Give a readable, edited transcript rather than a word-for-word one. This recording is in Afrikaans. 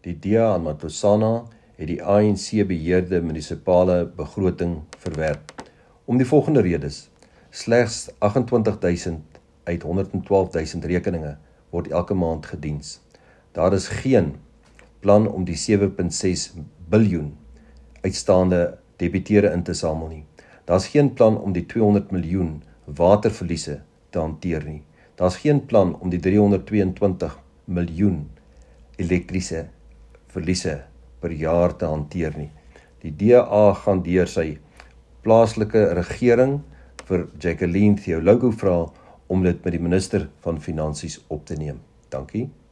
Die DA aan Matlosana het die ANC-beheerde munisipale begroting verwerp. Om die volgende redes: slegs 28.000 uit 112.000 rekeninge word elke maand gediens. Daar is geen plan om die 7,6 biljoen uitstaande debiteure in te samel nie. Daar is geen plan om die 200 miljoen waterverliese te hanteer nie. Daar is geen plan om die 322 miljoen elektriese verliese per jaar te hanteer nie. Die DA gaan deur sy plaaslike regering vir Jacqueline Theologo vra om dit met die minister van Finansies op te neem. Dankie.